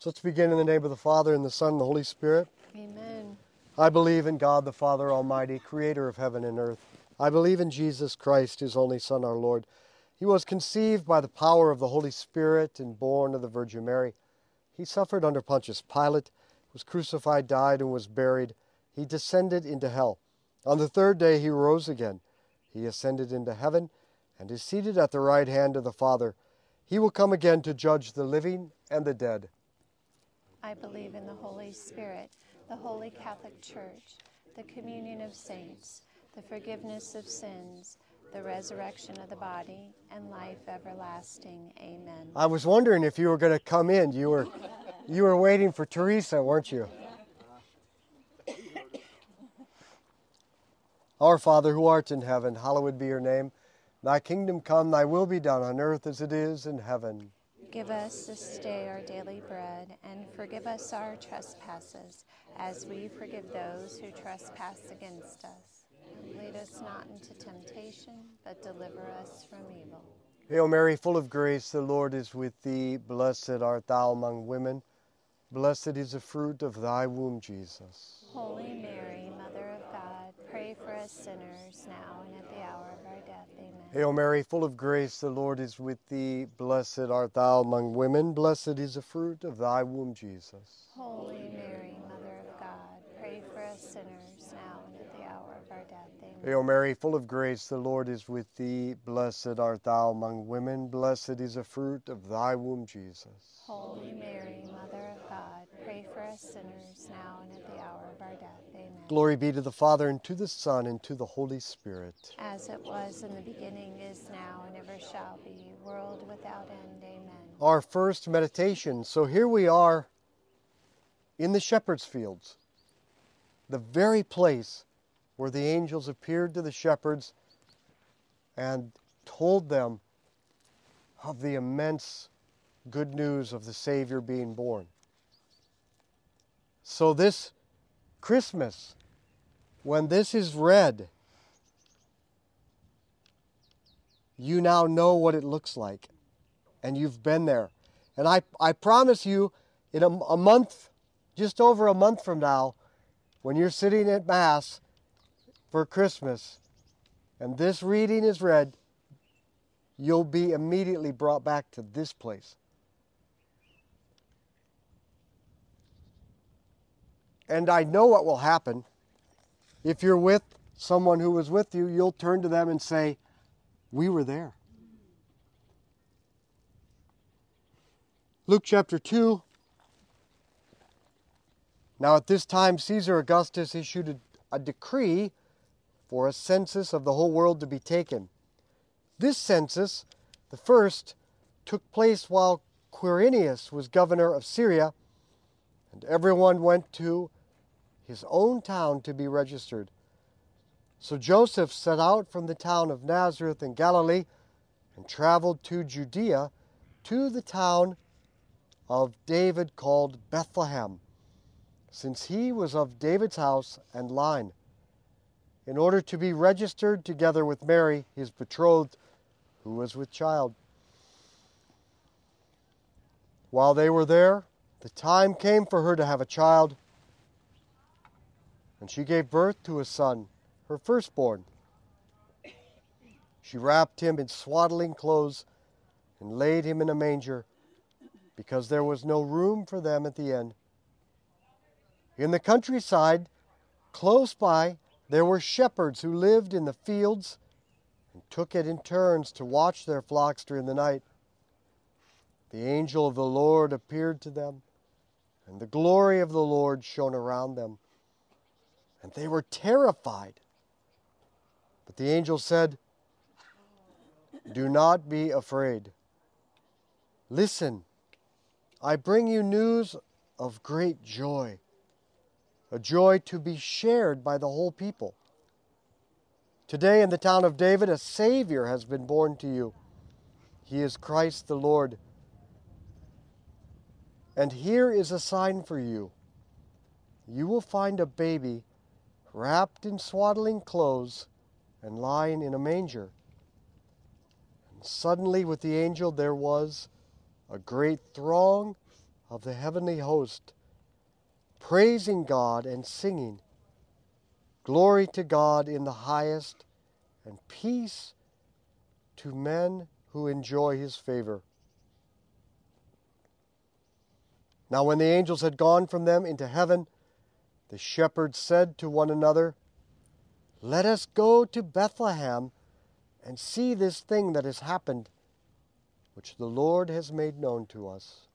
So let's begin in the name of the Father, and the Son, and the Holy Spirit. Amen. I believe in God the Father Almighty, creator of heaven and earth. I believe in Jesus Christ, his only Son, our Lord. He was conceived by the power of the Holy Spirit and born of the Virgin Mary. He suffered under Pontius Pilate, was crucified, died, and was buried. He descended into hell. On the third day he rose again. He ascended into heaven and is seated at the right hand of the Father. He will come again to judge the living and the dead. I believe in the Holy Spirit, the Holy Catholic Church, the communion of saints, the forgiveness of sins, the resurrection of the body, and life everlasting. Amen. I was wondering if you were going to come in. You were waiting for Teresa, weren't you? Our Father, who art in heaven, hallowed be your name. Thy kingdom come, thy will be done on earth as it is in heaven. Give us this day our daily bread, and forgive us our trespasses, as we forgive those who trespass against us. Lead us not into temptation, but deliver us from evil. Hail Mary, full of grace, the Lord is with thee. Blessed art thou among women. Blessed is the fruit of thy womb, Jesus. Holy Mary, Mother of God, pray for us sinners, now and at the hour of our death. Amen. Hail Mary, full of grace, the Lord is with thee. Blessed art thou among women. Blessed is the fruit of thy womb, Jesus. Holy Mary, Mother of God, pray for us sinners, now and at the hour of our death. Amen. Hail Mary, full of grace, the Lord is with thee. Blessed art thou among women. Blessed is the fruit of thy womb, Jesus. Holy Mary, Mother of God, pray for us sinners, now and at the hour of our death. Amen. Glory be to the Father, and to the Son, and to the Holy Spirit. As it was in the beginning, is now, and ever shall be, world without end. Amen. Our first meditation. So here we are in the shepherd's fields, the very place where the angels appeared to the shepherds and told them of the immense good news of the Savior being born. So this Christmas, when this is read, you now know what it looks like, and you've been there. And I promise you, in a month, just over a month from now, when you're sitting at Mass for Christmas, and this reading is read, you'll be immediately brought back to this place. And I know what will happen. If you're with someone who was with you, you'll turn to them and say, "We were there." Luke chapter 2. Now at this time Caesar Augustus issued a decree for a census of the whole world to be taken. This census, the first, took place while Quirinius was governor of Syria, and everyone went to his own town to be registered. So Joseph set out from the town of Nazareth in Galilee and traveled to Judea, to the town of David called Bethlehem, since he was of David's house and line, in order to be registered together with Mary, his betrothed, who was with child. While they were there, the time came for her to have a child, and she gave birth to a son, her firstborn. She wrapped him in swaddling clothes and laid him in a manger, because there was no room for them at the inn. In the countryside, close by, there were shepherds who lived in the fields and took it in turns to watch their flocks during the night. The angel of the Lord appeared to them, and the glory of the Lord shone around them, and they were terrified. But the angel said, "Do not be afraid. Listen, I bring you news of great joy, a joy to be shared by the whole people. Today in the town of David a Savior has been born to you. He is Christ the Lord. And here is a sign for you. You will find a baby wrapped in swaddling clothes and lying in a manger." And suddenly with the angel there was a great throng of the heavenly host, praising God and singing, "Glory to God in the highest, and peace to men who enjoy his favor." Now when the angels had gone from them into heaven, the shepherds said to one another, "Let us go to Bethlehem and see this thing that has happened, which the Lord has made known to us."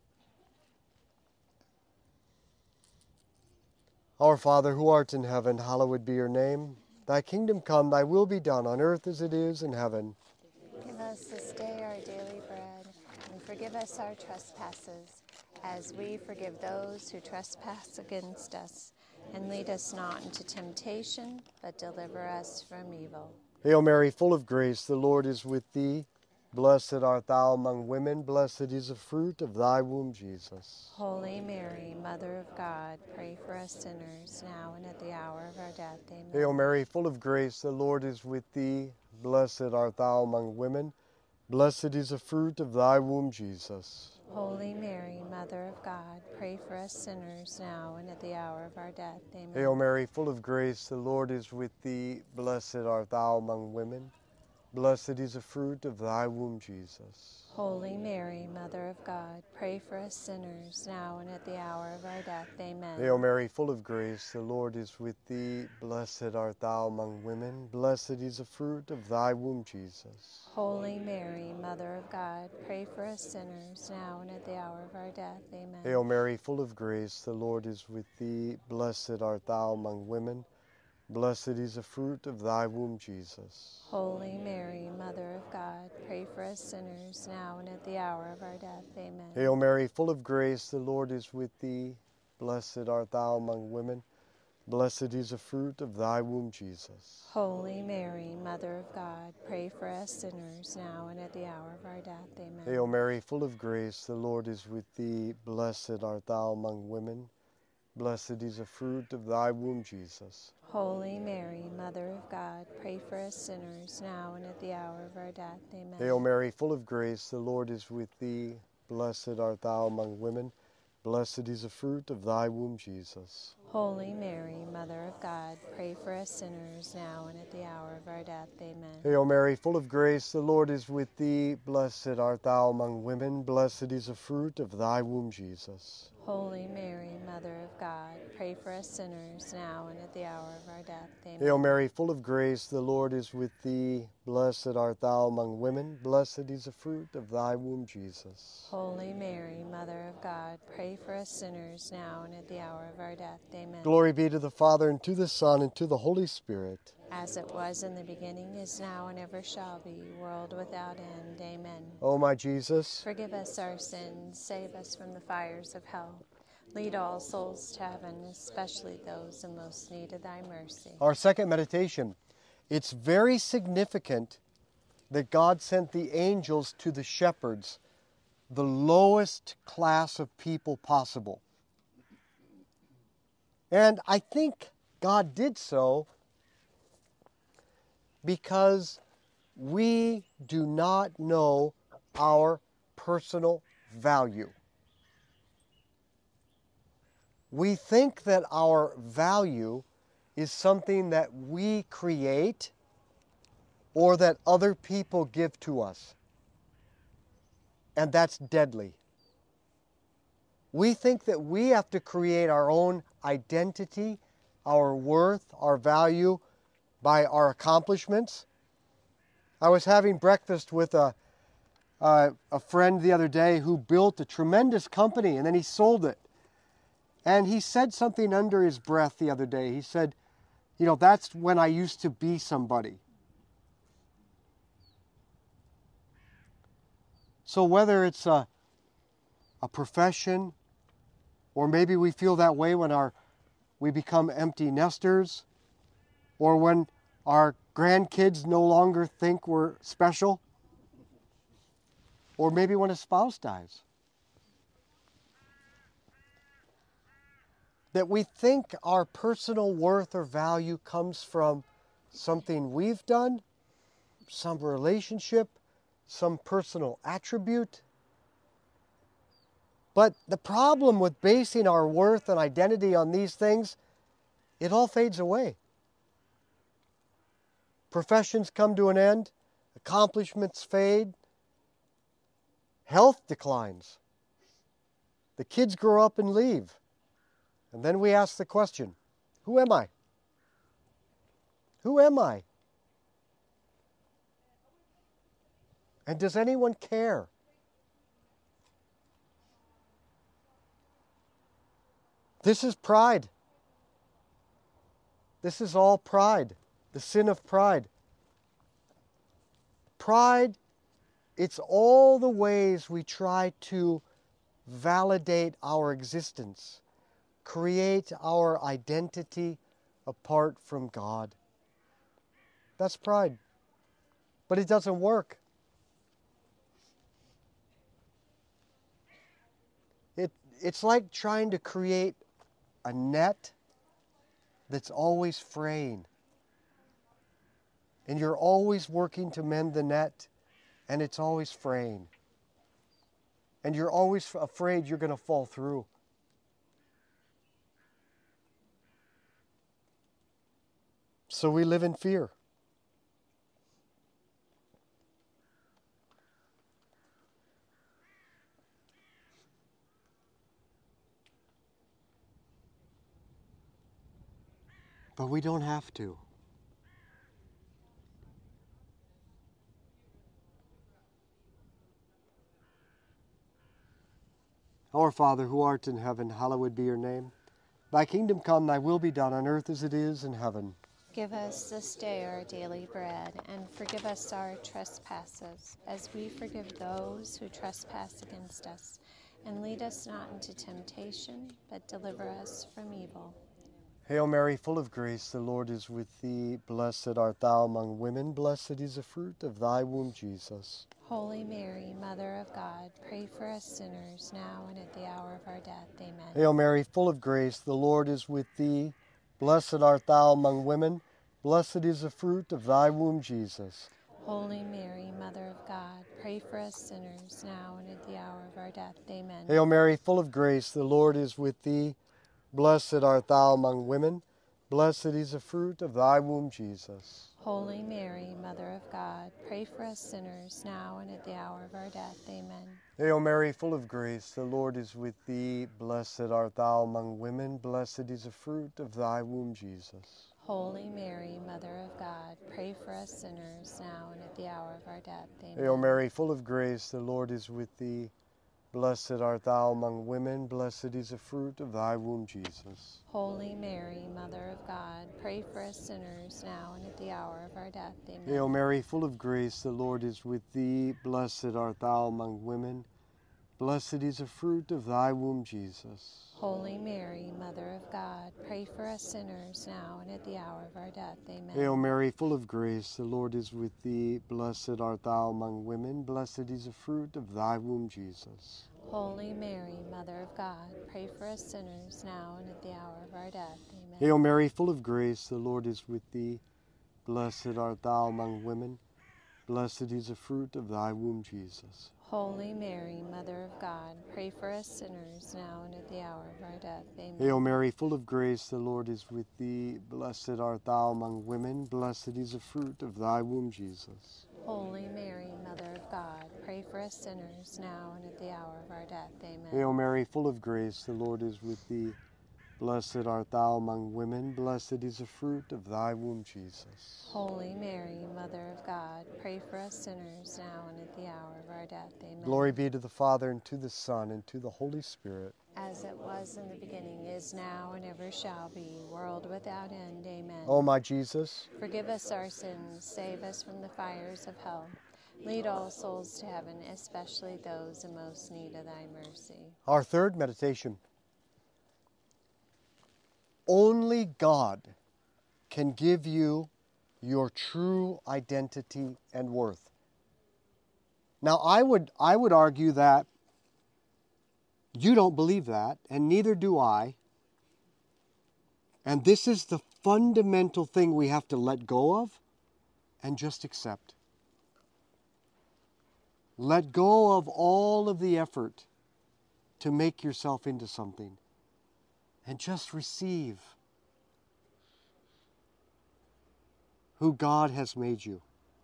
Our Father, who art in heaven, hallowed be your name. Thy kingdom come, thy will be done on earth as it is in heaven. Give us this day our daily bread, and forgive us our trespasses, as we forgive those who trespass against us. And lead us not into temptation, but deliver us from evil. Hail Mary, full of grace, the Lord is with thee. Blessed art thou among women, blessed is the fruit of thy womb, Jesus. Holy Mary, Mother of God, pray for us sinners, now and at the hour of our death. Amen. Hail Mary, full of grace, the Lord is with thee. Blessed art thou among women, blessed is the fruit of thy womb, Jesus. Holy Mary, Mother of God, pray for us sinners, now and at the hour of our death. Amen. Hail Mary, full of grace, the Lord is with thee. Blessed art thou among women, blessed is the fruit of thy womb, Jesus. Holy Mary, Mother of God, pray for us sinners, now and at the hour of our death. Amen. Hail Mary, full of grace, the Lord is with thee. Blessed art thou among women, blessed is the fruit of thy womb, Jesus. Holy Mary, Mother of God, pray for us sinners, now and at the hour of our death. Amen. Hail Mary, full of grace, the Lord is with thee. Blessed art thou among women, blessed is the fruit of thy womb, Jesus. Holy Mary, Mother of God, pray for us sinners, now and at the hour of our death. Amen. Hail Mary, full of grace, the Lord is with thee. Blessed art thou among women, blessed is the fruit of thy womb, Jesus. Holy Mary, Mother of God, pray for us sinners, now and at the hour of our death. Amen. Hail Mary, full of grace, the Lord is with thee. Blessed art thou among women, blessed is the fruit of thy womb, Jesus. Holy Mary, Mother of God, pray for us sinners, now and at the hour of our death. Amen. Hail Mary, full of grace, the Lord is with thee. Blessed art thou among women, blessed is the fruit of thy womb, Jesus. Holy Mary, Mother of God, pray for us sinners, now and at the hour of our death. Amen. Hail Mary, full of grace, the Lord is with thee. Blessed art thou among women, blessed is the fruit of thy womb, Jesus. Holy Mary, Mother of God, pray for us sinners, now and at the hour of our death. Amen. Hail Mary, full of grace, the Lord is with thee. Blessed art thou among women, blessed is the fruit of thy womb, Jesus. Holy Mary, Mother of God, pray for us sinners, now and at the hour of our death. Amen. Glory be to the Father, and to the Son, and to the Holy Spirit. As it was in the beginning, is now, and ever shall be, world without end. Amen. O my Jesus, Forgive us our sins, save us from the fires of hell. Lead all souls to heaven, especially those in most need of thy mercy. our second meditation. It's very significant that God sent the angels to the shepherds, the lowest class of people possible. And I think God did so because we do not know our personal value. We think that our value is something that we create or that other people give to us. And that's deadly. We think that we have to create our own identity, our worth, our value by our accomplishments. I was having breakfast with a friend the other day who built a tremendous company and then he sold it. And he said something under his breath the other day. He said, you know, that's when I used to be somebody. So whether it's a profession, or maybe we feel that way when we become empty nesters, or when our grandkids no longer think we're special, or maybe when a spouse dies. That we think our personal worth or value comes from something we've done, some relationship, some personal attribute. But the problem with basing our worth and identity on these things, it all fades away. Professions come to an end, accomplishments fade, health declines. The kids grow up and leave. And then we ask the question, who am I? Who am I? And does anyone care? This is pride. This is all pride, the sin of pride. Pride, it's all the ways we try to validate our existence, create our identity apart from God. That's pride. But it doesn't work. It's like trying to create a net that's always fraying. And you're always working to mend the net, and it's always fraying. And you're always afraid you're going to fall through. So we live in fear. But we don't have to. Our Father, who art in heaven, hallowed be your name. Thy kingdom come, thy will be done on earth as it is in heaven. Give us this day our daily bread, and forgive us our trespasses, as we forgive those who trespass against us. And lead us not into temptation, but deliver us from evil. Hail Mary, full of grace, the Lord is with thee. Blessed art thou among women, blessed is the fruit of thy womb, Jesus. Holy Mary, Mother of God, pray for us sinners, now and at the hour of our death. Amen. Hail Mary, full of grace, the Lord is with thee. Blessed art thou among women, blessed is the fruit of thy womb, Jesus. Holy Mary, Mother of God, pray for us sinners, now and at the hour of our death. Amen. Hail Mary, full of grace, the Lord is with thee. Blessed art thou among women, blessed is the fruit of thy womb, Jesus. Holy Mary, Mother of God, pray for us sinners, now and at the hour of our death. Amen. Hail Mary, full of grace, the Lord is with thee. Blessed art thou among women, blessed is the fruit of thy womb, Jesus. Holy Mary, Mother of God, pray for us sinners, now and at the hour of our death. Amen. Hail Mary, full of grace, the Lord is with thee. Blessed art thou among women, blessed is the fruit of thy womb, Jesus. Holy Mary, Mother of God, pray for us sinners, now and at the hour of our death. Amen. Hail Mary, full of grace, the Lord is with thee. Blessed art thou among women, blessed is the fruit of thy womb, Jesus. Holy Mary, Mother of God, pray for us sinners, now and at the hour of our death. Amen. Hail Mary, full of grace, the Lord is with thee. Blessed art thou among women, blessed is the fruit of thy womb, Jesus. Holy Mary, Mother of God, pray for us sinners, now and at the hour of our death. Amen. Hail Mary, full of grace, the Lord is with thee. Blessed art thou among women, blessed is the fruit of thy womb, Jesus. Holy Mary, Mother of God, pray for us sinners, now and at the hour of our death. Amen. Hail Mary, full of grace, the Lord is with thee. Blessed art thou among women, blessed is the fruit of thy womb, Jesus. Holy Mary, Mother of God, pray for us sinners, now and at the hour of our death. Amen. Hail Mary, full of grace, the Lord is with thee. Blessed art thou among women, blessed is the fruit of thy womb, Jesus. Holy Mary, Mother of God, pray for us sinners, now and at the hour of our death. Amen. Glory be to the Father, and to the Son, and to the Holy Spirit. As it was in the beginning, is now, and ever shall be, world without end. Amen. O my Jesus, forgive us our sins, save us from the fires of hell. Lead all souls to heaven, especially those in most need of thy mercy. our third meditation. Only God can give you your true identity and worth. Now, I would argue that you don't believe that, and neither do I. And this is the fundamental thing we have to let go of and just accept. Let go of all of the effort to make yourself into something. And just receive who God has made you.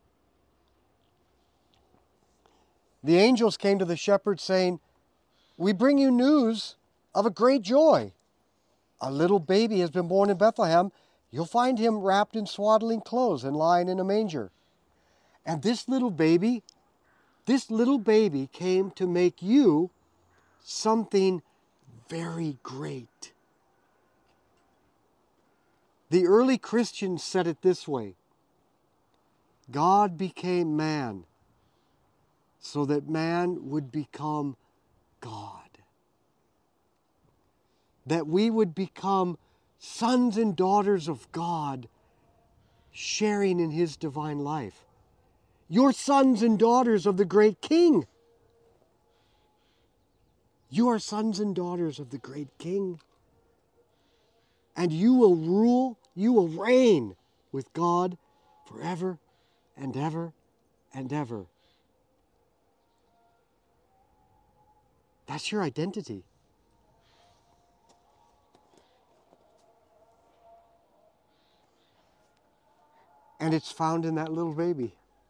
The angels came to the shepherds saying, "We bring you news of a great joy. A little baby has been born in Bethlehem. You'll find him wrapped in swaddling clothes and lying in a manger." And this little baby came to make you something very great. The early Christians said it this way: God became man so that man would become God. That we would become sons and daughters of God, sharing in His divine life. You're sons and daughters of the great King. You are sons and daughters of the great King. And you will rule, you will reign with God forever and ever and ever. That's your identity. And it's found in that little baby.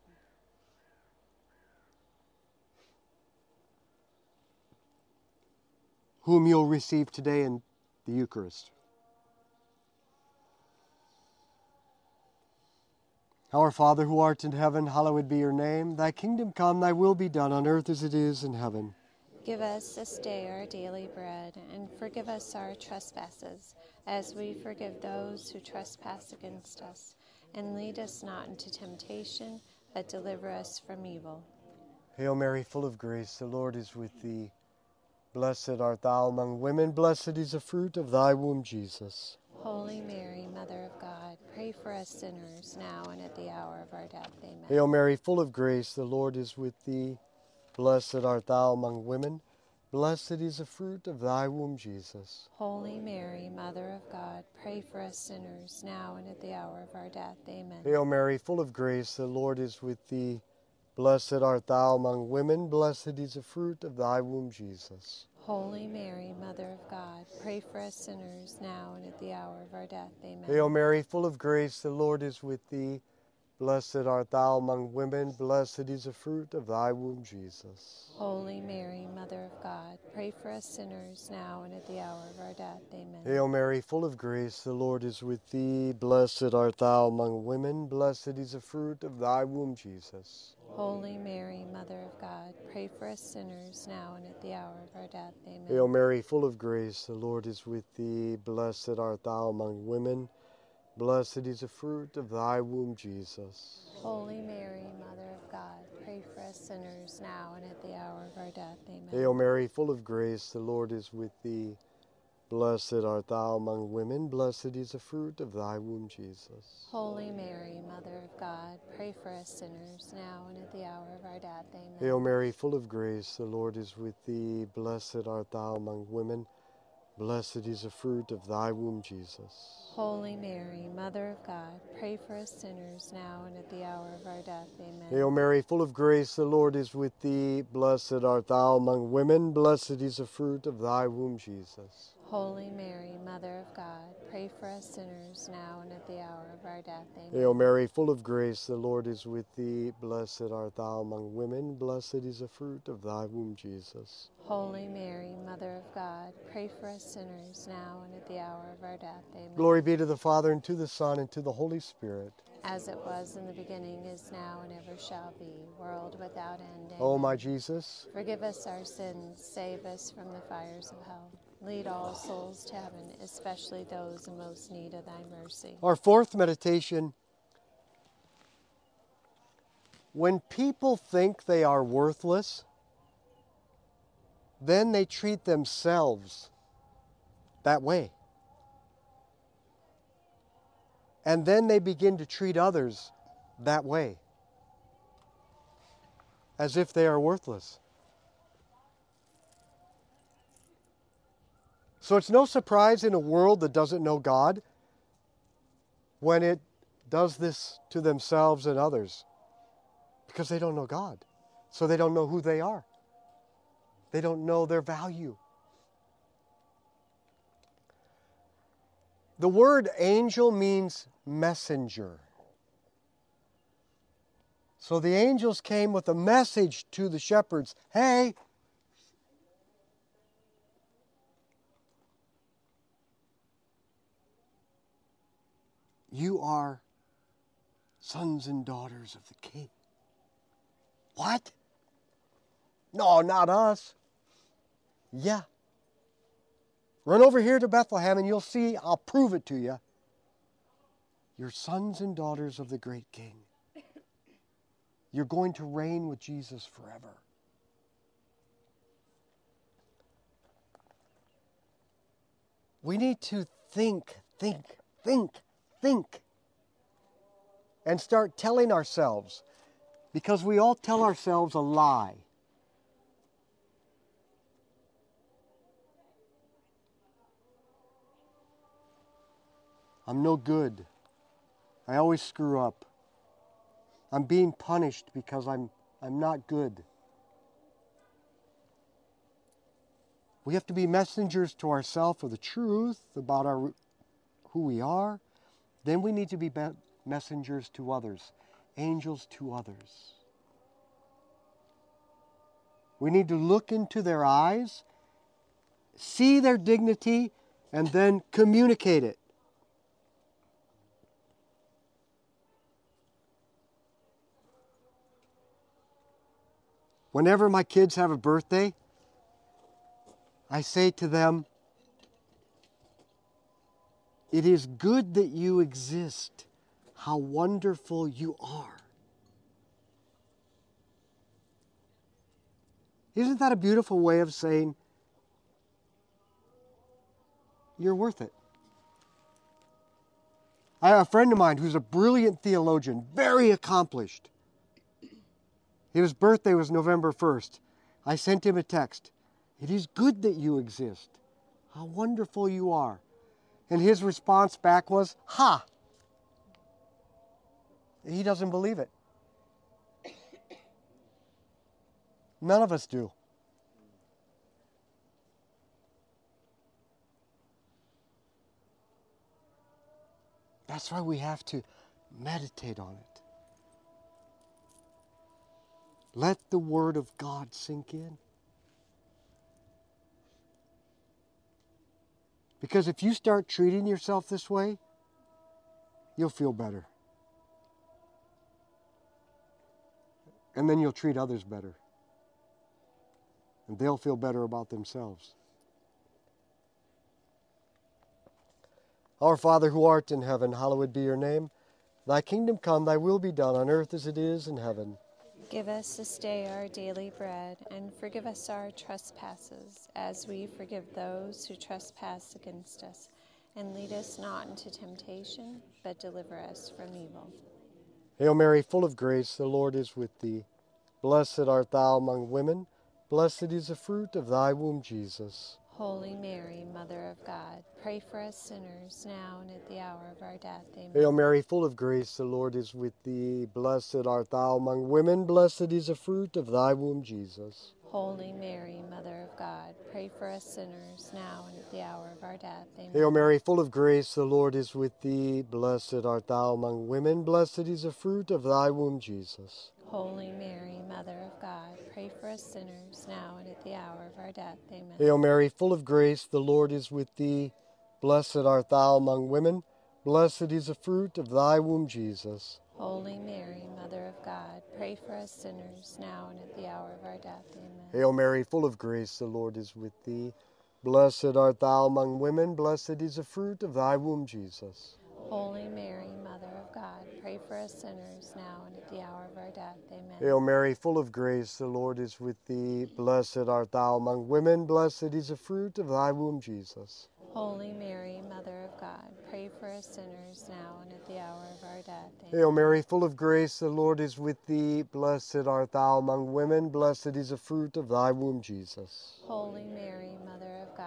Whom you'll receive today in the Eucharist. Our Father who art in heaven, hallowed be your name. Thy kingdom come, thy will be done on earth as it is in heaven. Give us this day our daily bread, and forgive us our trespasses, as we forgive those who trespass against us. And lead us not into temptation, but deliver us from evil. Hail Mary, full of grace, the Lord is with thee. Blessed art thou among women, blessed is the fruit of thy womb, Jesus. Holy Mary, Mother of God, pray for us sinners, now and at the hour of our death. Amen. Hail Mary, full of grace, the Lord is with thee. Blessed art thou among women, blessed is the fruit of thy womb, Jesus. Holy Mary, Mother of God, pray for us sinners, now and at the hour of our death. Amen. Hail Mary, full of grace, the Lord is with thee. Blessed art thou among women, blessed is the fruit of thy womb, Jesus. Holy Mary, Mother of God, pray for us sinners, now and at the hour of our death. Amen. Hail Mary, full of grace, the Lord is with thee. Blessed art thou among women, blessed is the fruit of thy womb, Jesus. Holy Mary, Mother of God, pray for us sinners, now and at the hour of our death. Amen. Hail Mary, full of grace, the Lord is with thee. Blessed art thou among women, blessed is the fruit of thy womb, Jesus. Holy Mary, Mother of God, pray for us sinners, now and at the hour of our death. Amen. Hail Mary, full of grace, the Lord is with thee. Blessed art thou among women, blessed is the fruit of thy womb, Jesus. Holy Mary, Mother of God, pray for us sinners, now and at the hour of our death. Amen. Hail Mary, full of grace, the Lord is with thee. Blessed art thou among women, blessed is the fruit of thy womb, Jesus. Holy Mary, Mother of God, pray for us sinners, now and at the hour of our death. Amen. Hail Mary, full of grace, the Lord is with thee. Blessed art thou among women, blessed is the fruit of thy womb, Jesus. Holy Mary, Mother of God, pray for us sinners, now and at the hour of our death. Amen. Hail Mary, full of grace, the Lord is with thee. Blessed art thou among women, blessed is the fruit of thy womb, Jesus. Holy Mary, Mother of God, pray for us sinners, now and at the hour of our death. Amen. Hail Mary, full of grace, the Lord is with thee. Blessed art thou among women, blessed is the fruit of thy womb, Jesus. Holy Mary, Mother of God, pray for us sinners, now and at the hour of our death. Amen. Glory be to the Father, and to the Son, and to the Holy Spirit. As it was in the beginning, is now, and ever shall be, world without end. Amen. O my Jesus, forgive us our sins, save us from the fires of hell. Lead all souls to heaven, especially those in most need of thy mercy. our fourth meditation. When people think they are worthless, then they treat themselves that way. And then they begin to treat others that way, as if they are worthless. So it's no surprise in a world that doesn't know God when it does this to themselves and others, because they don't know God. So they don't know who they are. They don't know their value. The word angel means messenger. So the angels came with a message to the shepherds. Hey, you are sons and daughters of the King. What? No, not us. Yeah. Run over here to Bethlehem and you'll see, I'll prove it to you. You're sons and daughters of the great King. You're going to reign with Jesus forever. We need to think, and start telling ourselves, because we all tell ourselves a lie. I'm no good. I always screw up. I'm being punished because I'm not good. We have to be messengers to ourselves of the truth about who we are. Then we need to be messengers to others, angels to others. We need to look into their eyes, see their dignity, and then communicate it. Whenever my kids have a birthday, I say to them, it is good that you exist. How wonderful you are. Isn't that a beautiful way of saying, you're worth it? I have a friend of mine who's a brilliant theologian, very accomplished. His birthday was November 1st. I sent him a text. It is good that you exist. How wonderful you are. And his response back was, ha! He doesn't believe it. None of us do. That's why we have to meditate on it. Let the Word of God sink in. Because if you start treating yourself this way, you'll feel better. And then you'll treat others better. And they'll feel better about themselves. Our Father who art in heaven, hallowed be your name. Thy kingdom come, thy will be done on earth as it is in heaven. Give us this day our daily bread, and forgive us our trespasses, as we forgive those who trespass against us. And lead us not into temptation, but deliver us from evil. Hail Mary, full of grace, the Lord is with thee. Blessed art thou among women. Blessed is the fruit of thy womb, Jesus. Holy Mary, Mother of God, pray for us sinners, now and at the hour of our death. Amen. Hail Mary, full of grace, the Lord is with thee. Blessed art thou among women. Blessed is the fruit of thy womb, Jesus. Holy Mary, Mother of God, pray for us sinners, now and at the hour of our death. Amen. Hail Mary, full of grace, the Lord is with thee. Blessed art thou among women. Blessed is the fruit of thy womb, Jesus. Holy Mary, Mother of God, pray for us sinners, now and at the hour of our death. Amen. Hail Mary, full of grace, the Lord is with thee. Blessed art thou among women. Blessed is the fruit of thy womb, Jesus. Holy Mary, Mother of God, pray for us sinners, now and at the hour of our death. Amen. Hail Mary, full of grace, the Lord is with thee. Blessed art thou among women. Blessed is the fruit of thy womb, Jesus. Holy Mary, Mother of God, pray for us sinners, now and at the hour of our death. Amen. Hail Mary, full of grace, the Lord is with thee. Blessed art thou among women. Blessed is the fruit of thy womb, Jesus. Holy Mary, Mother of God, pray for us sinners, now and at the hour of our death. Amen. Hail Mary, full of grace, the Lord is with thee. Blessed art thou among women. Blessed is the fruit of thy womb, Jesus. Holy Mary, Mother of God, pray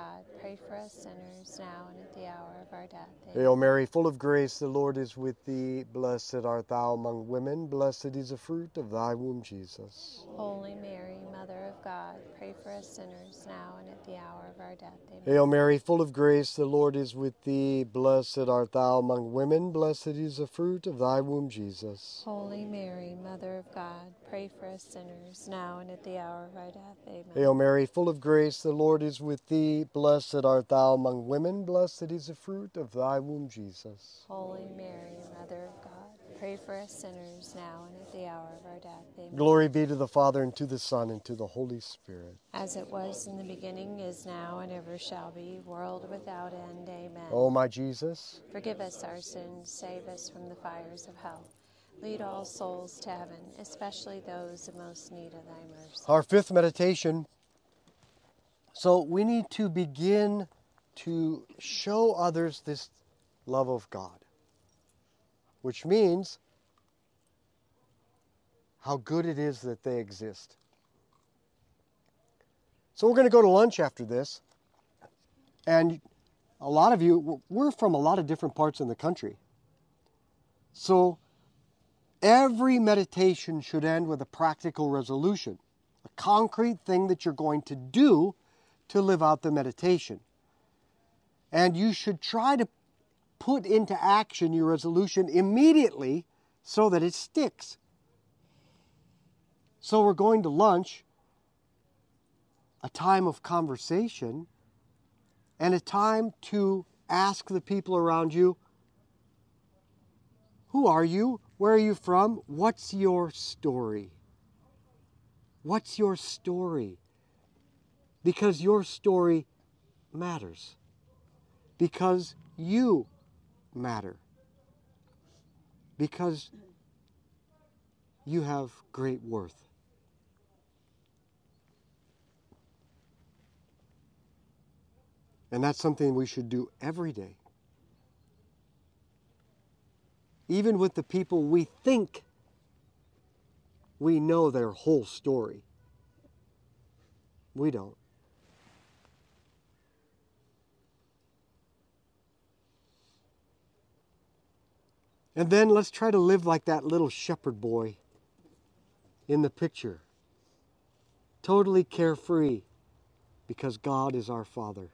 pray for us sinners, now and at the hour of our death. Amen. Hail Mary, full of grace, the Lord is with thee. Blessed art thou among women. Blessed is the fruit of thy womb, Jesus. Holy Mary, Mother of God, pray for us sinners, now and at the hour of our death. Amen. Hail Mary, full of grace, the Lord is with thee. Blessed art thou among women. Blessed is the fruit of thy womb, Jesus. Holy Mary, Mother of God, pray for us sinners, now and at the hour of our death. Amen. Hail Mary, full of grace, the Lord is with thee. Blessed art thou among women. Blessed is the fruit of thy womb, Jesus. Holy Mary, Mother of God, pray for us sinners, now and at the hour of our death. Amen. Glory be to the Father, and to the Son, and to the Holy Spirit. As it was in the beginning, is now, and ever shall be, world without end. Amen. O my Jesus, Forgive us our sins, save us from the fires of hell. Lead all souls to heaven, especially those in most need of thy mercy. our fifth meditation. So we need to begin to show others this love of God, which means how good it is that they exist. So we're going to go to lunch after this, and a lot of you, we're from a lot of different parts in the country. So every meditation should end with a practical resolution, a concrete thing that you're going to do to live out the meditation. And you should try to put into action your resolution immediately so that it sticks. So we're going to lunch, a time of conversation, and a time to ask the people around you, who are you? Where are you from? What's your story? What's your story? Because your story matters. Because you matter. Because you have great worth. And that's something we should do every day. Even with the people we think we know their whole story. We don't. And then let's try to live like that little shepherd boy in the picture. Totally carefree, because God is our Father.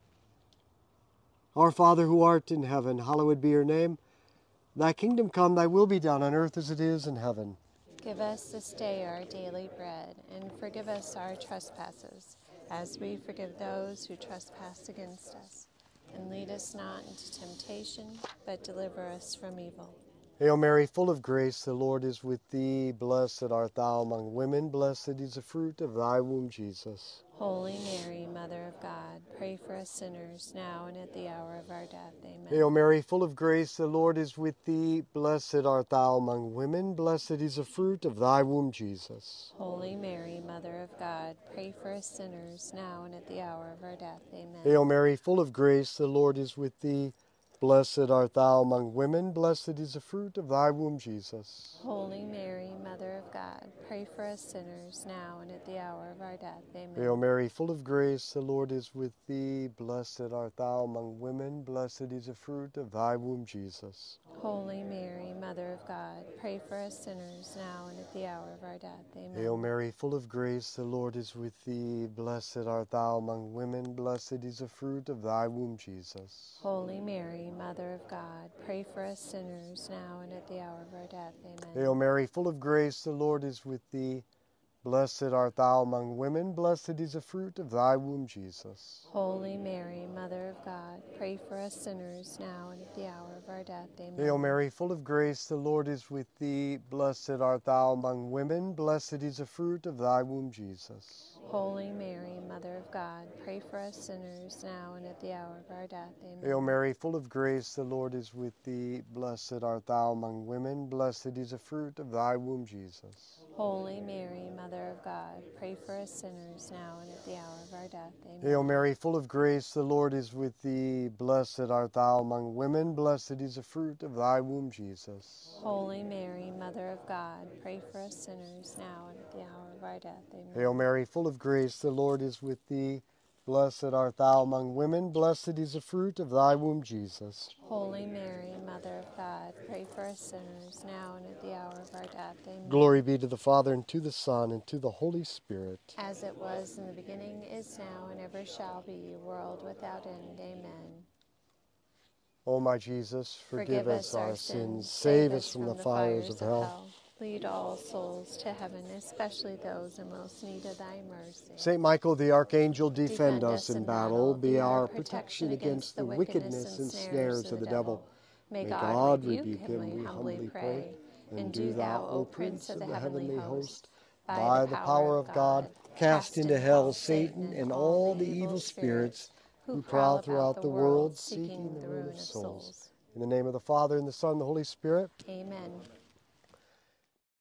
Our Father who art in heaven, hallowed be your name. Thy kingdom come, thy will be done on earth as it is in heaven. Give us this day our daily bread, and forgive us our trespasses, as we forgive those who trespass against us. And lead us not into temptation, but deliver us from evil. Hail Mary, full of grace, the Lord is with thee. Blessed art thou among women. Blessed is the fruit of thy womb, Jesus. Holy Mary, Mother of God, pray for us sinners, now and at the hour of our death. Amen. Hail Mary, full of grace, the Lord is with thee. Blessed art thou among women. Blessed is the fruit of thy womb, Jesus. Holy Mary, Mother of God, pray for us sinners, now and at the hour of our death. Amen. Hail Mary, full of grace, the Lord is with thee. Blessed art thou among women. Blessed is the fruit of thy womb, Jesus. Holy Mary, Mother of God, pray for us sinners, now and at the hour of our death. Amen. Hail Mary, full of grace, the Lord is with thee. Blessed art thou among women. Blessed is the fruit of thy womb, Jesus. Holy Mary, Mother of God, pray for us sinners, now and at the hour of our death. Amen. Hail Mary, full of grace, the Lord is with thee. Blessed art thou among women. Blessed is the fruit of thy womb, Jesus. Holy Mary, Mother of God, pray for us sinners, now and at the hour of our death. Amen. Hail Mary, full of grace, the Lord is with thee. Blessed art thou among women. Blessed is the fruit of thy womb, Jesus. Holy Mary, Mother of God, pray for us sinners, now and at the hour of our death. Amen. Hail Mary, full of grace, the Lord is with thee. Blessed art thou among women. Blessed is the fruit of thy womb, Jesus. Holy Mary, Mother of God, pray for us sinners, now and at the hour of our death. Amen. Hail Mary, full of grace, the Lord is with thee. Blessed art thou among women. Blessed is the fruit of thy womb, Jesus. Holy Mary, Mother of God, pray for us sinners, now and at the hour of our death. Amen. Hail Mary, full of grace, the Lord is with thee. Blessed art thou among women. Blessed is the fruit of thy womb, Jesus. Holy Mary, Mother of God, pray for us sinners, now and at the hour of our death. Amen. Hail Mary, full of grace, the Lord is with thee. Blessed art thou among women, blessed is the fruit of thy womb, Jesus. Holy Mary, Mother of God, pray for us sinners, now and at the hour of our death. Amen. Glory be to the Father, and to the Son, and to the Holy Spirit. As it was in the beginning, is now, and ever shall be, world without end. Amen. O my Jesus, forgive us our sins, save us from the fires of hell. Lead all souls to heaven, especially those in most need of thy mercy. Saint Michael the Archangel, defend us in battle. Be our protection against the wickedness and snares of the devil. May God rebuke him, we humbly pray. And do thou, O Prince of the heavenly host, by the power of God, cast into hell Satan and all the evil spirits who prowl throughout the world, seeking the ruin of souls. In the name of the Father, and the Son, and the Holy Spirit. Amen.